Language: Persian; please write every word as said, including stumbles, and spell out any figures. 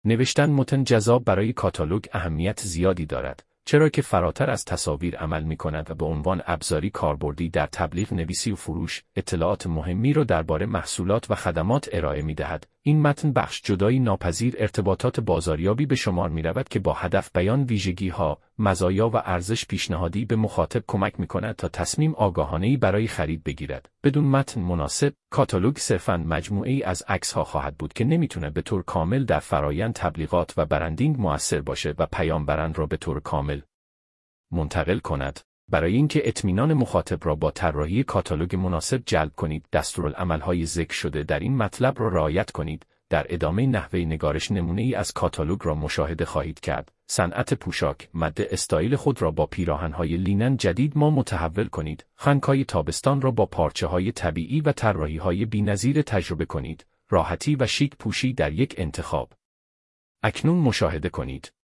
نوشتن متن جذاب برای کاتالوگ اهمیت زیادی دارد، چرا که فراتر از تصاویر عمل می‌کند و به عنوان ابزاری کاربردی در تبلیغ نویسی و فروش، اطلاعات مهمی را درباره محصولات و خدمات ارائه می‌دهد. این متن بخش جدایی ناپذیر ارتباطات بازاریابی به شمار می‌رود که با هدف بیان ویژگی‌ها، مزایا و ارزش پیشنهادی به مخاطب کمک می‌کند تا تصمیم آگاهانه‌ای برای خرید بگیرد. بدون متن مناسب، کاتالوگ صرفاً مجموعه‌ای از عکس‌ها خواهد بود که نمی‌تونه به طور کامل در فرایند تبلیغات و برندینگ مؤثر باشه و پیام برند را به طور کامل منتقل کند. برای اینکه اطمینان مخاطب را با طراحی کاتالوگ مناسب جلب کنید، دستورالعمل‌های ذکر شده در این مطلب را رعایت کنید. در ادامه نحوه نگارش نمونه‌ای از کاتالوگ را مشاهده خواهید کرد. صنعت پوشاک، مد استایل خود را با پیراهن‌های لینن جدید ما متحول کنید. خنکای تابستان را با پارچه‌های طبیعی و طراحی‌های بی‌نظیر تجربه کنید. راحتی و شیک پوشی در یک انتخاب. اکنون مشاهده کنید.